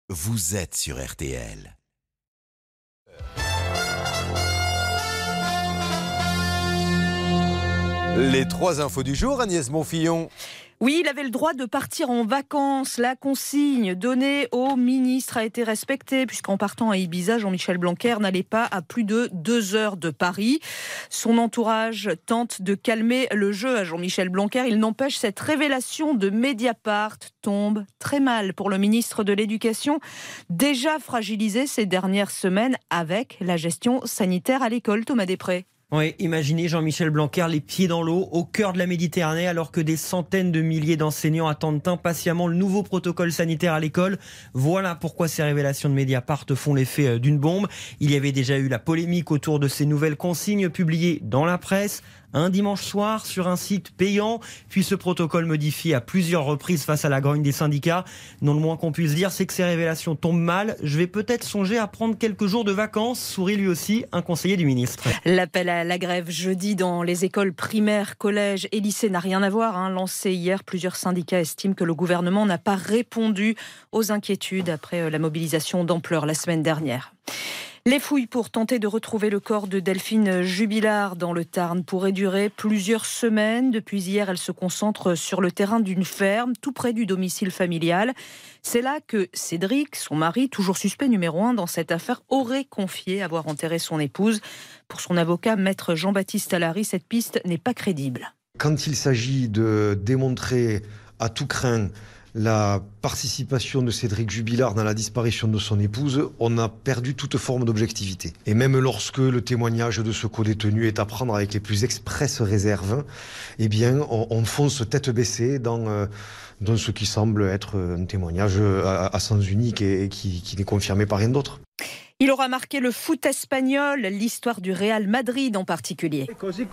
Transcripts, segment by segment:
vous êtes sur RTL. Les 3 infos du jour, Agnès Bonfillon. Oui, il avait le droit de partir en vacances. La consigne donnée au ministre a été respectée puisqu'en partant à Ibiza, Jean-Michel Blanquer n'allait pas à plus de 2 heures de Paris. Son entourage tente de calmer le jeu à Jean-Michel Blanquer. Il n'empêche, cette révélation de Mediapart tombe très mal pour le ministre de l'Éducation, déjà fragilisé ces dernières semaines avec la gestion sanitaire à l'école. Thomas Després. Oui, imaginez Jean-Michel Blanquer les pieds dans l'eau, au cœur de la Méditerranée, alors que des centaines de milliers d'enseignants attendent impatiemment le nouveau protocole sanitaire à l'école. Voilà pourquoi ces révélations de Mediapart font l'effet d'une bombe. Il y avait déjà eu la polémique autour de ces nouvelles consignes publiées dans la presse, un dimanche soir sur un site payant, puis ce protocole modifié à plusieurs reprises face à la grogne des syndicats. Non, le moins qu'on puisse dire, c'est que ces révélations tombent mal. Je vais peut-être songer à prendre quelques jours de vacances, sourit lui aussi un conseiller du ministre. L'appel à la grève jeudi dans les écoles primaires, collèges et lycées n'a rien à voir. Lancé hier, plusieurs syndicats estiment que le gouvernement n'a pas répondu aux inquiétudes après la mobilisation d'ampleur la semaine dernière. Les fouilles pour tenter de retrouver le corps de Delphine Jubilard dans le Tarn pourraient durer plusieurs semaines. Depuis hier, elle se concentre sur le terrain d'une ferme tout près du domicile familial. C'est là que Cédric, son mari, toujours suspect numéro 1 dans cette affaire, aurait confié avoir enterré son épouse. Pour son avocat, maître Jean-Baptiste Allary, cette piste n'est pas crédible. Quand il s'agit de démontrer à tout crin la participation de Cédric Jubilard dans la disparition de son épouse, on a perdu toute forme d'objectivité. Et même lorsque le témoignage de ce co-détenu est à prendre avec les plus expresses réserves, eh bien, on fonce tête baissée dans ce qui semble être un témoignage à sens unique et qui n'est confirmé par rien d'autre. Il aura marqué le foot espagnol, l'histoire du Real Madrid en particulier.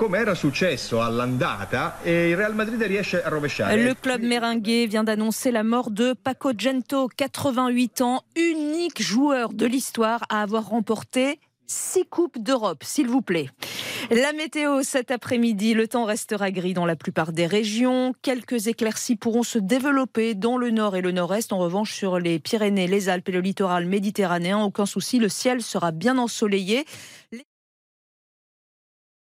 Le club merengue vient d'annoncer la mort de Paco Gento, 88 ans, unique joueur de l'histoire à avoir remporté 6 coupes d'Europe, s'il vous plaît. La météo cet après-midi, le temps restera gris dans la plupart des régions. Quelques éclaircies pourront se développer dans le nord et le nord-est. En revanche, sur les Pyrénées, les Alpes et le littoral méditerranéen, aucun souci, le ciel sera bien ensoleillé.